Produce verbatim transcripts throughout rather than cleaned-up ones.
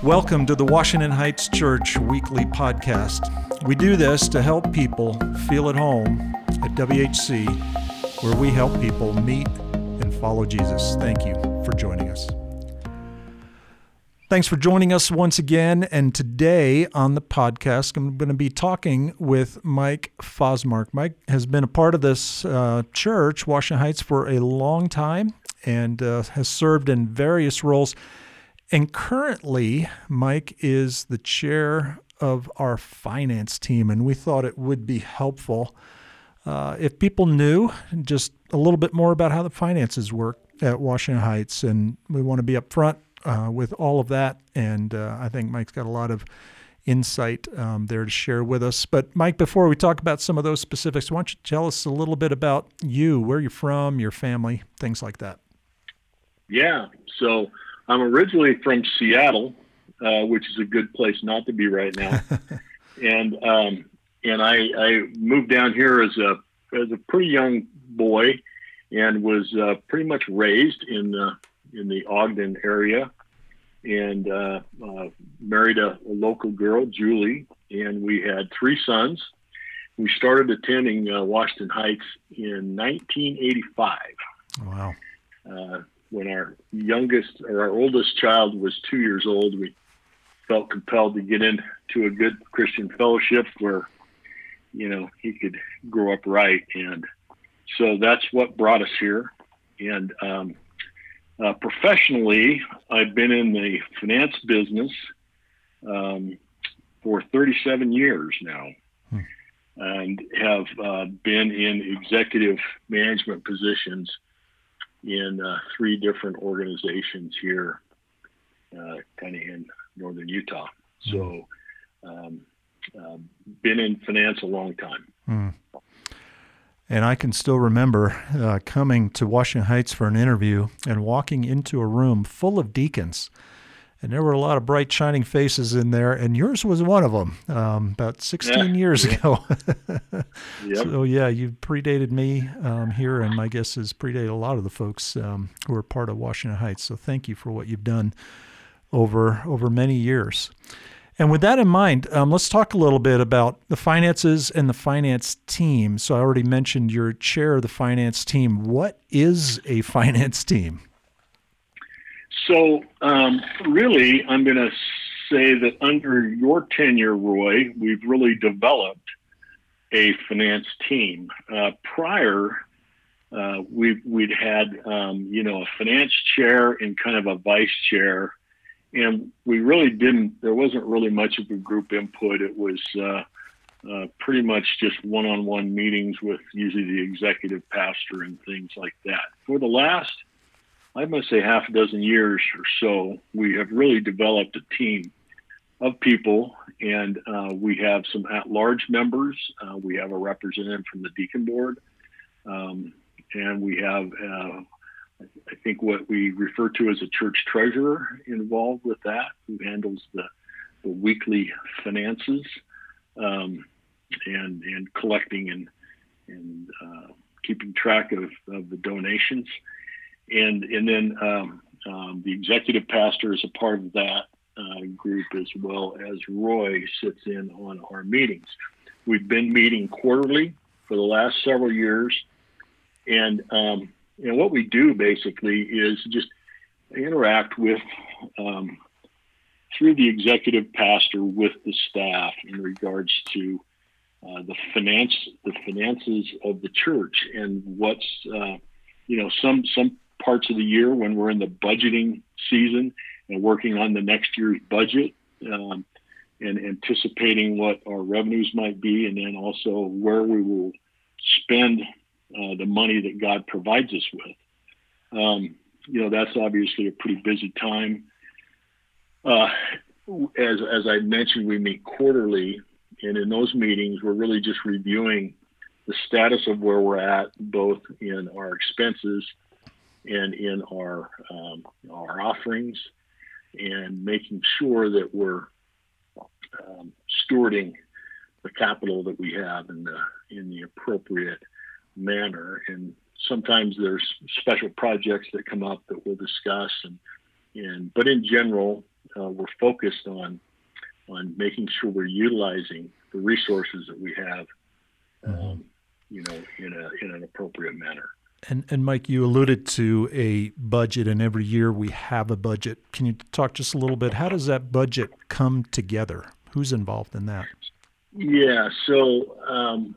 Welcome to the Washington Heights Church Weekly Podcast. We do this to help people feel at home at W H C, where we help people meet and follow Jesus. Thank you for joining us. Thanks for joining us once again. And today on the podcast, I'm going to be talking with Mike Fosmark. Mike has been a part of this uh, church, Washington Heights, for a long time and uh, has served in various roles. And currently, Mike is the chair of our finance team, and we thought it would be helpful uh, if people knew just a little bit more about how the finances work at Washington Heights. And we want to be upfront uh, with all of that, and uh, I think Mike's got a lot of insight um, there to share with us. But Mike, before we talk about some of those specifics, why don't you tell us a little bit about you, where you're from, your family, things like that? Yeah, so I'm originally from Seattle, uh, which is a good place not to be right now, and um, and I, I moved down here as a as a pretty young boy, and was uh, pretty much raised in uh, in the Ogden area, and uh, uh, married a, a local girl, Julie, and we had three sons. We started attending uh, Washington Heights in nineteen eighty-five. Wow. Uh, When our youngest or our oldest child was two years old, we felt compelled to get into a good Christian fellowship where, you know, he could grow up right. And so that's what brought us here. And um, uh, professionally, I've been in the finance business um, for thirty-seven years now, hmm. and have uh, been in executive management positions in uh, three different organizations here, uh, kind of in northern Utah. So, um, uh, been in finance a long time. Mm. And I can still remember uh, coming to Washington Heights for an interview and walking into a room full of deacons. And there were a lot of bright, shining faces in there, and yours was one of them, um, about sixteen yeah, years yeah. ago. Yep. So, yeah, you predated me um, here, and my guess is predated a lot of the folks um, who are part of Washington Heights. So thank you for what you've done over over many years. And with that in mind, um, let's talk a little bit about the finances and the finance team. So I already mentioned you're chair of the finance team. What is a finance team? So um, really, I'm going to say that under your tenure, Roy, we've really developed a finance team. Uh, prior, uh, we, we'd had, um, you know, a finance chair and kind of a vice chair. And we really didn't, there wasn't really much of a group input. It was uh, uh, pretty much just one-on-one meetings with usually the executive pastor and things like that. For the last I must say half a dozen years or so, we have really developed a team of people, and uh, we have some at-large members. Uh, we have a representative from the deacon board, um, and we have, uh, I think, what we refer to as a church treasurer involved with that, who handles the, the weekly finances um, and and collecting and and uh, keeping track of, of the donations. And and then um, um, the executive pastor is a part of that uh, group, as well as Roy sits in on our meetings. We've been meeting quarterly for the last several years. And, um, and what we do basically is just interact with, um, through the executive pastor, with the staff in regards to uh, the finance, the finances of the church, and what's, uh, you know, some some parts of the year when we're in the budgeting season and working on the next year's budget, um, and anticipating what our revenues might be, and then also where we will spend uh, the money that God provides us with. Um, you know, that's obviously a pretty busy time. Uh, as, as I mentioned, we meet quarterly, and in those meetings, we're really just reviewing the status of where we're at, both in our expenses and in our um, our offerings, and making sure that we're um, stewarding the capital that we have in the in the appropriate manner. And sometimes there's special projects that come up that we'll discuss, and and but in general, uh, we're focused on on making sure we're utilizing the resources that we have, um, mm-hmm. you know, in a in an appropriate manner. And and Mike, you alluded to a budget, and every year we have a budget. Can you talk just a little bit? How does that budget come together? Who's involved in that? Yeah, so um,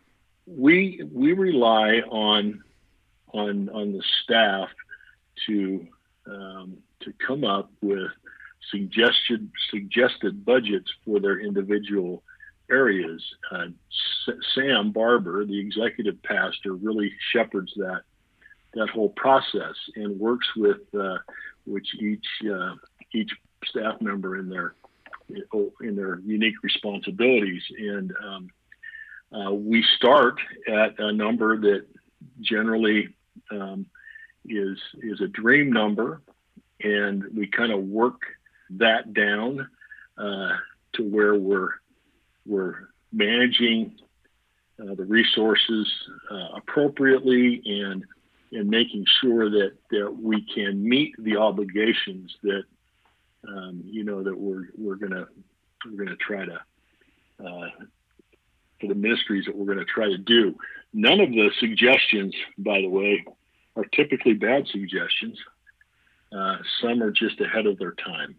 we we rely on on on the staff to um, to come up with suggested suggested budgets for their individual areas. Uh, S- Sam Barber, the executive pastor, really shepherds that that whole process and works with uh, which each uh, each staff member in their in their unique responsibilities. And um, uh, we start at a number that generally um, is is a dream number, and we kind of work that down uh, to where we're we're managing uh, the resources uh, appropriately and and making sure that, that we can meet the obligations that um, you know that we're we're gonna we're gonna try to uh, for the ministries that we're gonna try to do. None of the suggestions, by the way, are typically bad suggestions. Uh, some are just ahead of their time.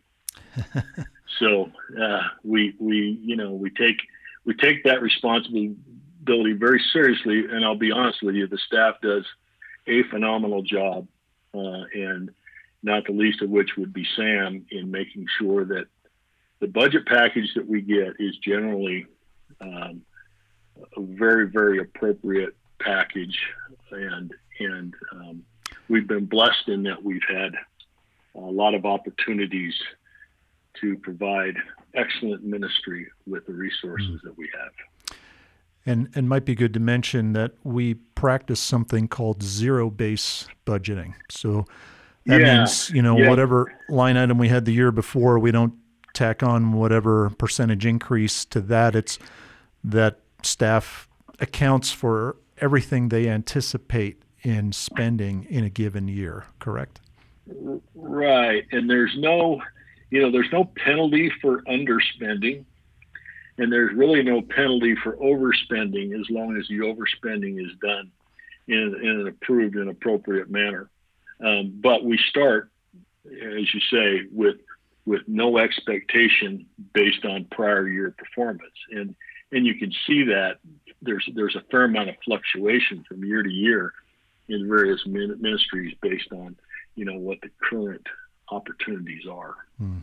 So uh, we we you know we take we take that responsibility very seriously, and I'll be honest with you, the staff does a phenomenal job, uh, and not the least of which would be Sam in making sure that the budget package that we get is generally um, a very very appropriate package, and and um, we've been blessed in that we've had a lot of opportunities to provide excellent ministry with the resources that we have. And and might be good to mention that we practice something called zero-base budgeting. So that yeah, means, you know, yeah. whatever line item we had the year before, we don't tack on whatever percentage increase to that. It's that staff accounts for everything they anticipate in spending in a given year, correct? Right. And there's no You know, there's no penalty for underspending, and there's really no penalty for overspending as long as the overspending is done in, in an approved and appropriate manner. Um, but we start, as you say, with with no expectation based on prior year performance, and and you can see that there's there's a fair amount of fluctuation from year to year in various min- ministries based on you know what the current opportunities are. Hmm.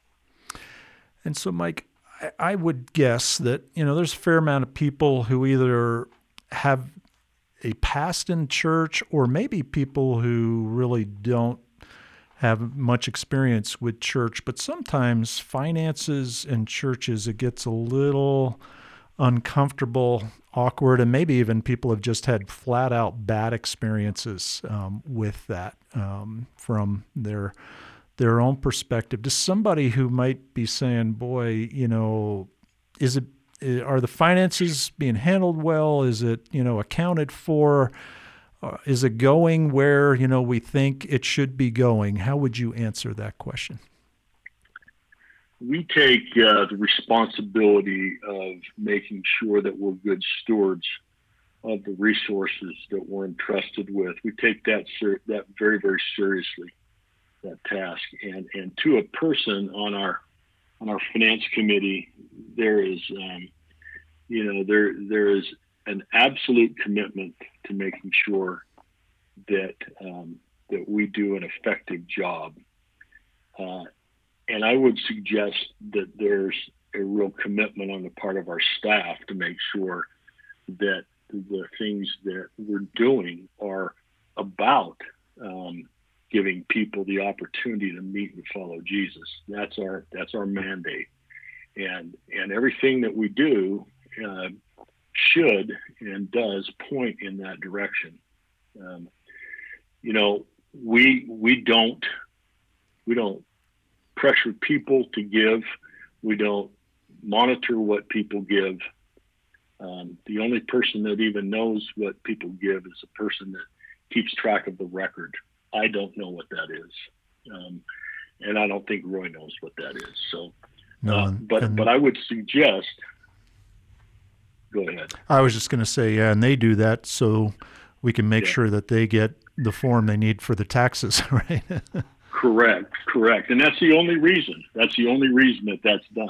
And so, Mike, I, I would guess that, you know, there's a fair amount of people who either have a past in church or maybe people who really don't have much experience with church, but sometimes finances and churches, it gets a little uncomfortable, awkward, and maybe even people have just had flat out bad experiences um, with that um, from their their own perspective. To somebody who might be saying, boy, you know, is it, are the finances being handled well? Is it, you know, accounted for? Uh, is it going where, you know, we think it should be going? How would you answer that question? We take uh, the responsibility of making sure that we're good stewards of the resources that we're entrusted with. We take that ser- that very, very seriously, that task. And and to a person on our on our finance committee, there is, um, you know, there there is an absolute commitment to making sure that um, that we do an effective job. Uh, and I would suggest that there's a real commitment on the part of our staff to make sure that the things that we're doing are about um, giving people the opportunity to meet and follow Jesus. That's our that's our mandate, and and everything that we do uh, should and does point in that direction. Um, you know, we we don't we don't pressure people to give. We don't monitor what people give. Um, the only person that even knows what people give is the person that keeps track of the record. I don't know what that is. Um, and I don't think Roy knows what that is. So, no, uh, and, but and but I would suggest. Go ahead. I was just going to say, yeah, and they do that so we can make Yeah. sure that they get the form they need for the taxes, right? Correct, correct, and that's the only reason. That's the only reason that that's done.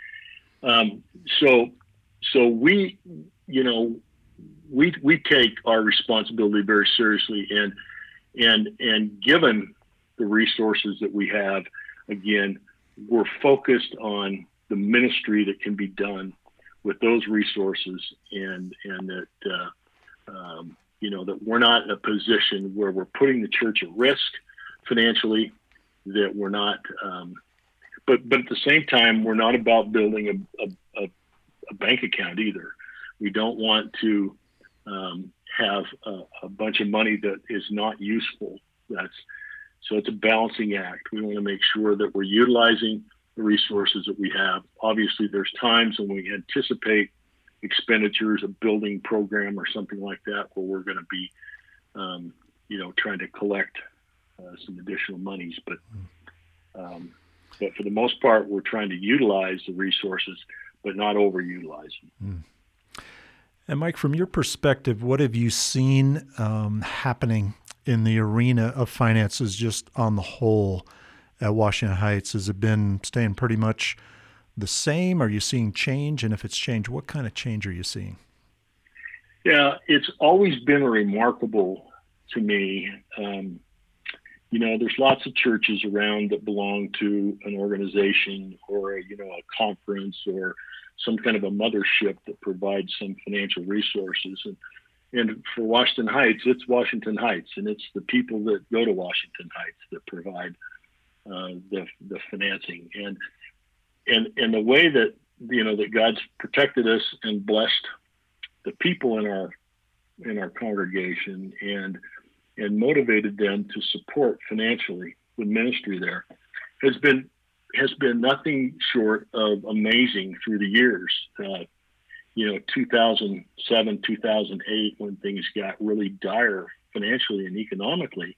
Um, so, so we, you know, we we take our responsibility very seriously, and and and given the resources that we have, again, we're focused on the ministry that can be done with those resources, and and that uh, um, you know that we're not in a position where we're putting the church at risk financially, that we're not, um, but but at the same time, we're not about building a, a, a, a bank account either. We don't want to um, have a, a bunch of money that is not useful. That's so it's a balancing act. We want to make sure that we're utilizing the resources that we have. Obviously, there's times when we anticipate expenditures, a building program or something like that, where we're going to be, um, you know, trying to collect uh, some additional monies. But, um, but for the most part, we're trying to utilize the resources, but not overutilize them. Mm. And Mike, from your perspective, what have you seen um, happening in the arena of finances just on the whole at Washington Heights? Has it been staying pretty much the same? Are you seeing change? And if it's changed, what kind of change are you seeing? Yeah, it's always been remarkable to me. Um, you know, there's lots of churches around that belong to an organization or, a, you know, a conference or some kind of a mothership that provides some financial resources. And, and for Washington Heights, it's Washington Heights, and it's the people that go to Washington Heights that provide uh, the the financing. And and and the way that, you know, that God's protected us and blessed the people in our in our congregation and and motivated them to support financially the ministry there has been has been nothing short of amazing through the years. Uh, you know, two thousand seven, two thousand eight, when things got really dire financially and economically,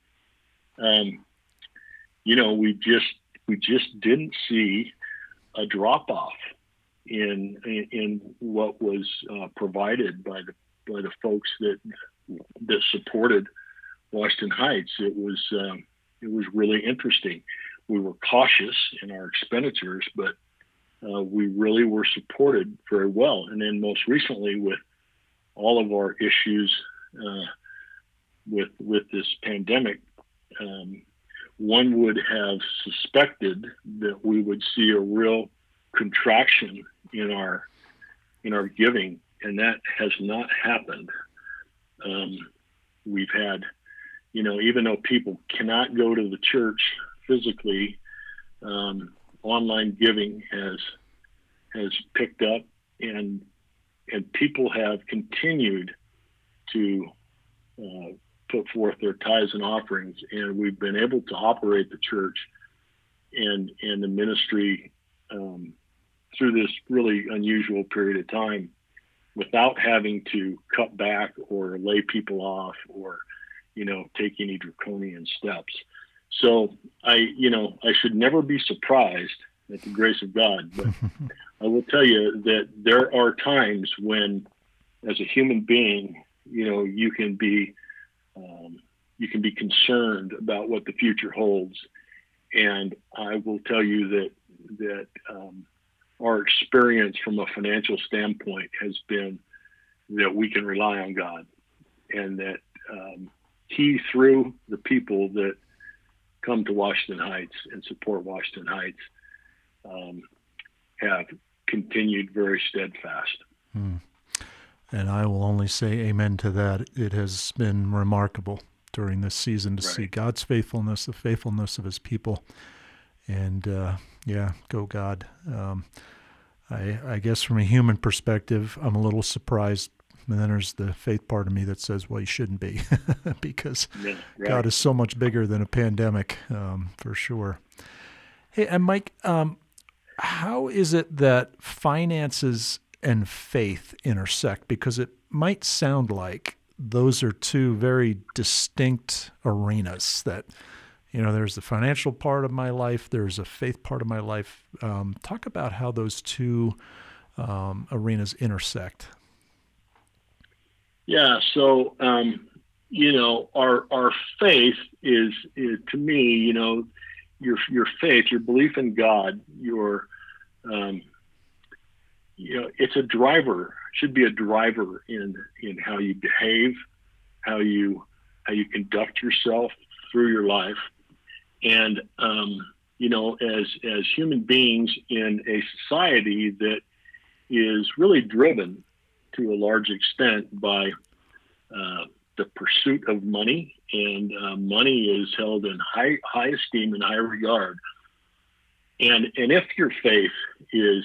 um, you know, we just we just didn't see a drop off in, in in what was uh, provided by the by the folks that that supported Washington Heights. It was um, it was really interesting. We were cautious in our expenditures, but uh, we really were supported very well. And then most recently, with all of our issues uh, with with this pandemic, um, one would have suspected that we would see a real contraction in our in our giving, and that has not happened. Um, we've had, you know, even though people cannot go to the church physically, um, online giving has has picked up, and and people have continued to uh, put forth their tithes and offerings, and we've been able to operate the church and and the ministry um, through this really unusual period of time without having to cut back or lay people off or, you know, take any draconian steps. So I, you know, I should never be surprised at the grace of God, but I will tell you that there are times when, as a human being, you know, you can be, um, you can be concerned about what the future holds. And I will tell you that, that, um, our experience from a financial standpoint has been that we can rely on God, and that, um, He, through the people that come to Washington Heights and support Washington Heights, um, have continued very steadfast. Hmm. And I will only say amen to that. It has been remarkable during this season to Right. see God's faithfulness, the faithfulness of His people. And uh, yeah, go God. Um, I, I guess from a human perspective, I'm a little surprised. And then there's the faith part of me that says, well, you shouldn't be, because Yeah, right. God is so much bigger than a pandemic, um, for sure. Hey, and Mike, um, how is it that finances and faith intersect? Because it might sound like those are two very distinct arenas that, you know, there's the financial part of my life, there's a faith part of my life. Um, talk about how those two um, arenas intersect. Yeah. So, um, you know, our our faith is, is to me, you know, your your faith, your belief in God, your um, you know, it's a driver. Should be a driver in in how you behave, how you how you conduct yourself through your life, and um, you know, as as human beings in a society that is really driven to a large extent by uh, the pursuit of money, and uh, money is held in high high esteem and high regard. And and if your faith is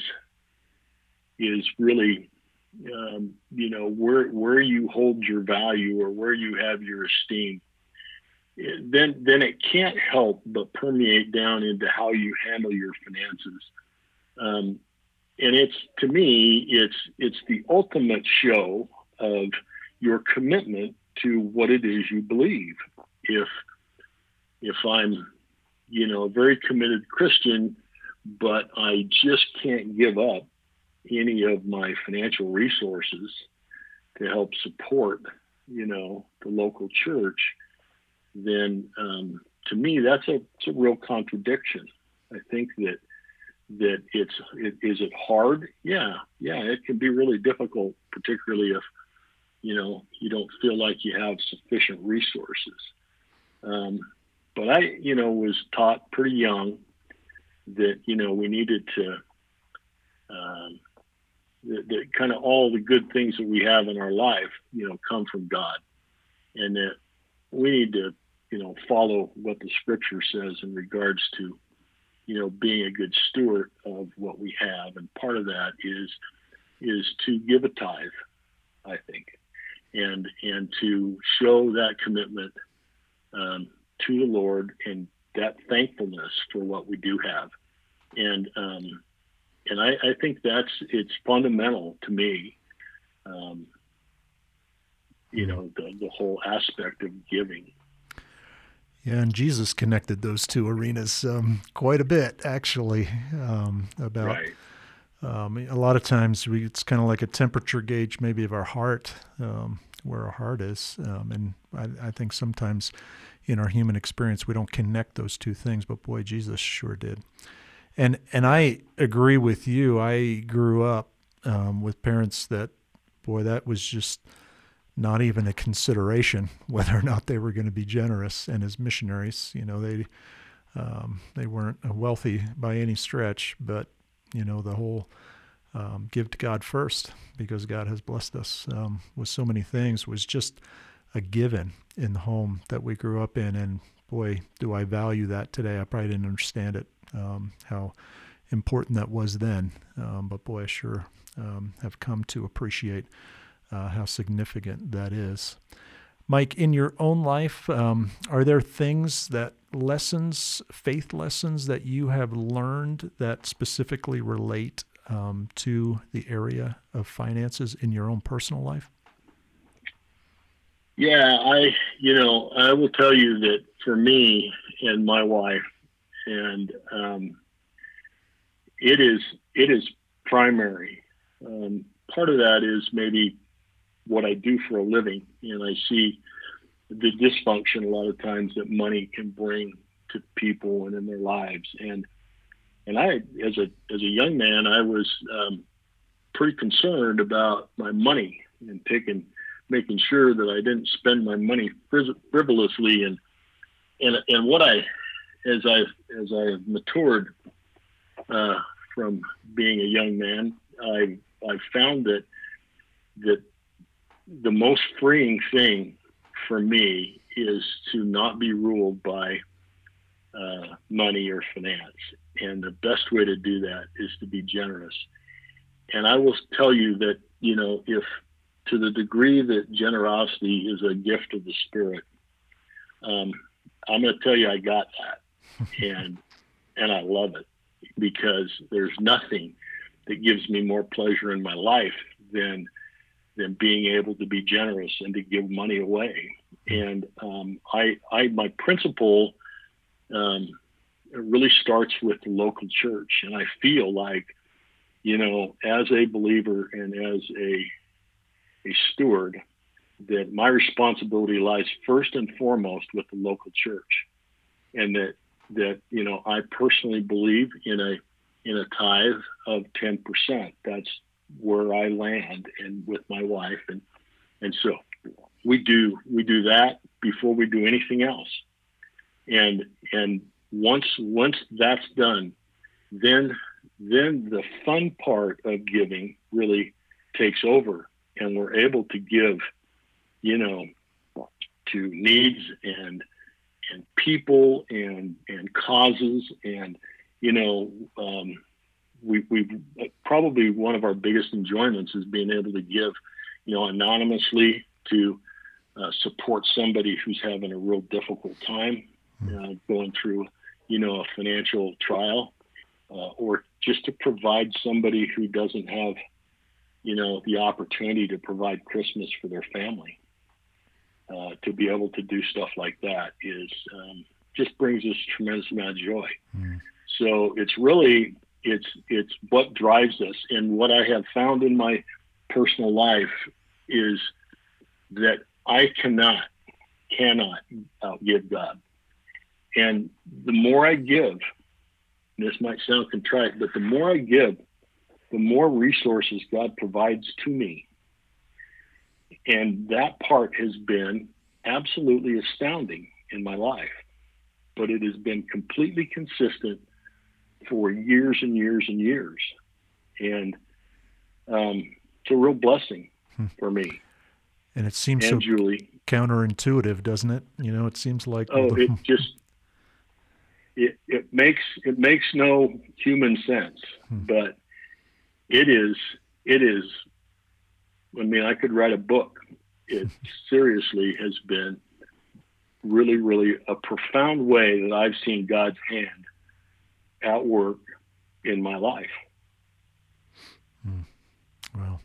is really um, you know where where you hold your value or where you have your esteem, then then it can't help but permeate down into how you handle your finances. Um, and it's to me, it's it's the ultimate show of your commitment to what it is you believe. If if I'm, you know, a very committed Christian, but I just can't give up any of my financial resources to help support, you know, the local church, then um, to me that's a it's a real contradiction. I think that that it's it, is it hard? Yeah, yeah, it can be really difficult, particularly if you know you don't feel like you have sufficient resources. Um, but I, you know, was taught pretty young that you know we needed to um, that, that kind of all the good things that we have in our life, you know, come from God, and that we need to, you know, follow what the Scripture says in regards to, you know, being a good steward of what we have. And part of that is is to give a tithe, I think, and and to show that commitment um, to the Lord and that thankfulness for what we do have. And um, and I, I think that's it's fundamental to me. Um, you know, the the whole aspect of giving. Yeah, and Jesus connected those two arenas um, quite a bit, actually. Um, about Right. um, a lot of times we, it's kind of like a temperature gauge, maybe of our heart, um, where our heart is. Um, and I, I think sometimes in our human experience we don't connect those two things, but boy, Jesus sure did. And and I agree with you. I grew up um, with parents that, boy, that was just not even a consideration whether or not they were going to be generous. And as missionaries, you know, they um, they weren't wealthy by any stretch, but you know, the whole um, give to God first because God has blessed us um, with so many things was just a given in the home that we grew up in. And boy, do I value that today. I probably didn't understand it, um, how important that was then. Um, but boy, I sure um, have come to appreciate Uh, how significant that is. Mike, in your own life, um, are there things that lessons, faith lessons that you have learned that specifically relate um, to the area of finances in your own personal life? Yeah, I, you know, I will tell you that for me and my wife, and um, it is it is primary. Um, part of that is maybe what I do for a living, and I see the dysfunction a lot of times that money can bring to people and in their lives. And and I, as a as a young man, I was um, pretty concerned about my money and taking, making sure that I didn't spend my money frivolously. And and and what I, as I as I have matured uh, from being a young man, I I found that that the most freeing thing for me is to not be ruled by uh, money or finance. And the best way to do that is to be generous. And I will tell you that, you know, if to the degree that generosity is a gift of the Spirit, um, I'm going to tell you I got that. and and I love it because there's nothing that gives me more pleasure in my life than than being able to be generous and to give money away. And um, I, I, my principle um, it really starts with the local church. And I feel like, you know, as a believer and as a, a steward, that my responsibility lies first and foremost with the local church. And that, that, you know, I personally believe in a, in a tithe of ten percent. That's where I land, and with my wife. And, and so we do, we do that before we do anything else. And, and once, once that's done, then, then the fun part of giving really takes over, and we're able to give, you know, to needs and, and people and, and causes. And, you know, um, we, we've probably one of our biggest enjoyments is being able to give, you know, anonymously to uh, support somebody who's having a real difficult time uh, going through, you know, a financial trial, uh, or just to provide somebody who doesn't have, you know, the opportunity to provide Christmas for their family. Uh, to be able to do stuff like that is um, just brings us tremendous amount of joy. Mm. So it's really, it's, it's what drives us. And what I have found in my personal life is that I cannot, cannot outgive God. And the more I give, this might sound contrite, but the more I give, the more resources God provides to me. And that part has been absolutely astounding in my life, but it has been completely consistent for years and years and years. And um, it's a real blessing hmm. for me. And it seems and so Julie. counterintuitive, doesn't it? You know, it seems like oh, the... it just it it makes it makes no human sense, hmm. but it is it is. I mean, I could write a book. It seriously has been really, really a profound way that I've seen God's hand at work in my life. Hmm. Well,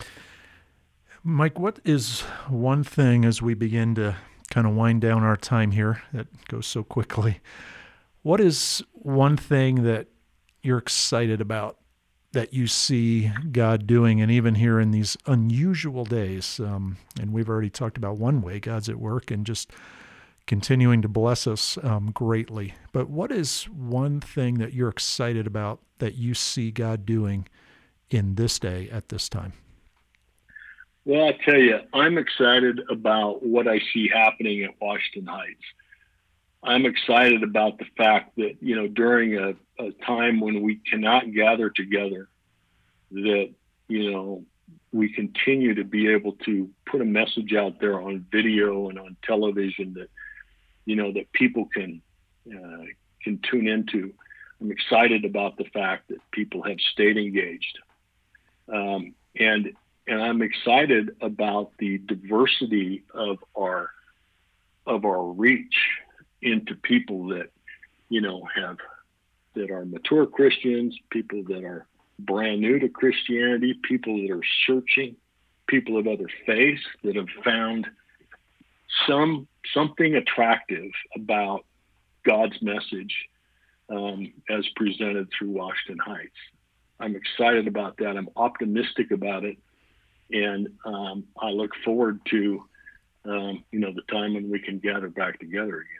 Mike, what is one thing as we begin to kind of wind down our time here that goes so quickly? What is one thing that you're excited about that you see God doing, and even here in these unusual days? Um, and we've already talked about one way God's at work and just continuing to bless us um, greatly. But what is one thing that you're excited about that you see God doing in this day at this time? Well, I tell you, I'm excited about what I see happening at Washington Heights. I'm excited about the fact that, you know, during a, a time when we cannot gather together, that, you know, we continue to be able to put a message out there on video and on television that, you know, that people can, uh, can tune into. I'm excited about the fact that people have stayed engaged. Um, and, and I'm excited about the diversity of our, of our reach into people that, you know, have, that are mature Christians, people that are brand new to Christianity, people that are searching, people of other faiths that have found some, something attractive about God's message um, as presented through Washington Heights. I'm excited about that. I'm optimistic about it. And um, I look forward to, um, you know, the time when we can gather back together again.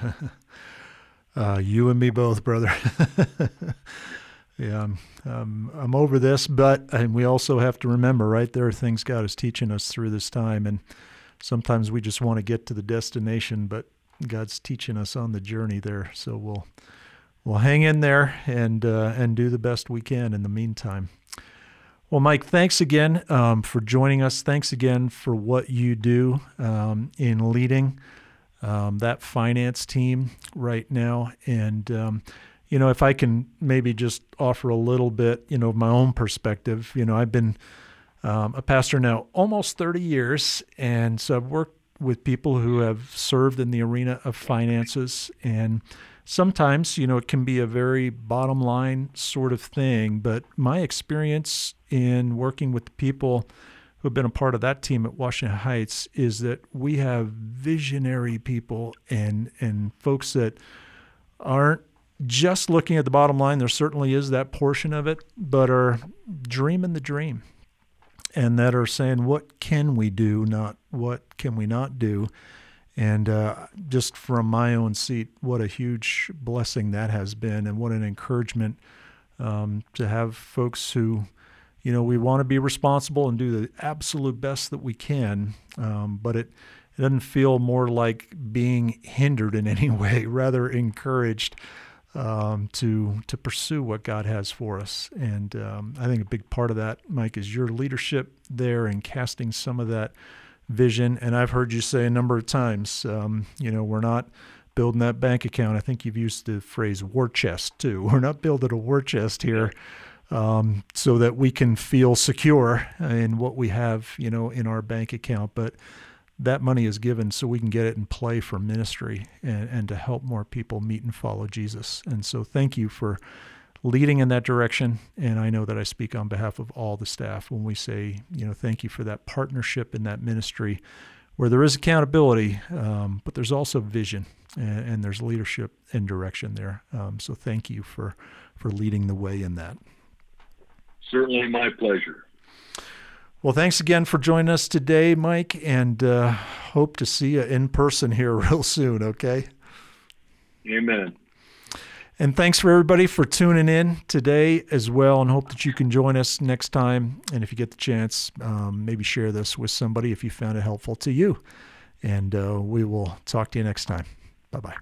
uh, you and me both, brother. yeah, I'm, um, I'm over this, but and we also have to remember, right, there are things God is teaching us through this time, and sometimes we just want to get to the destination, but God's teaching us on the journey there. So we'll we'll hang in there and uh, and do the best we can in the meantime. Well, Mike, thanks again um, for joining us. Thanks again for what you do um, in leading Um, that finance team right now. And, um, you know, if I can maybe just offer a little bit, you know, of my own perspective, you know, I've been um, a pastor now almost thirty years. And so I've worked with people who have served in the arena of finances. And sometimes, you know, it can be a very bottom line sort of thing. But my experience in working with the people who have been a part of that team at Washington Heights is that we have visionary people and and folks that aren't just looking at the bottom line. There certainly is that portion of it, but are dreaming the dream, and that are saying, what can we do, not what can we not do? And uh, just from my own seat, what a huge blessing that has been, and what an encouragement um, to have folks who, you know, we want to be responsible and do the absolute best that we can, um, but it, it doesn't feel more like being hindered in any way, rather encouraged um, to to pursue what God has for us. And um, I think a big part of that, Mike, is your leadership there and casting some of that vision. And I've heard you say a number of times, um, you know, we're not building that bank account. I think you've used the phrase war chest too. We're not building a war chest here um, so that we can feel secure in what we have, you know, in our bank account. But that money is given so we can get it in play for ministry and, and to help more people meet and follow Jesus. And so thank you for leading in that direction. And I know that I speak on behalf of all the staff when we say, you know, thank you for that partnership in that ministry where there is accountability, um, but there's also vision and, and there's leadership and direction there. Um, so thank you for, for leading the way in that. Certainly my pleasure. Well, thanks again for joining us today, Mike, and uh, hope to see you in person here real soon, okay? Amen. And thanks for everybody for tuning in today as well, and hope that you can join us next time. And if you get the chance, um, maybe share this with somebody if you found it helpful to you. And uh, we will talk to you next time. Bye-bye.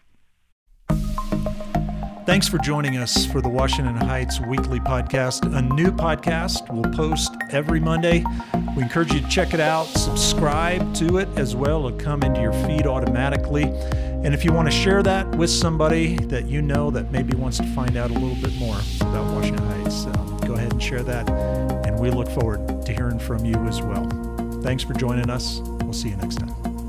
Thanks for joining us for the Washington Heights Weekly Podcast. A new podcast will post every Monday. We encourage you to check it out, subscribe to it as well. It'll come into your feed automatically. And if you want to share that with somebody that you know that maybe wants to find out a little bit more about Washington Heights, um, go ahead and share that. And we look forward to hearing from you as well. Thanks for joining us. We'll see you next time.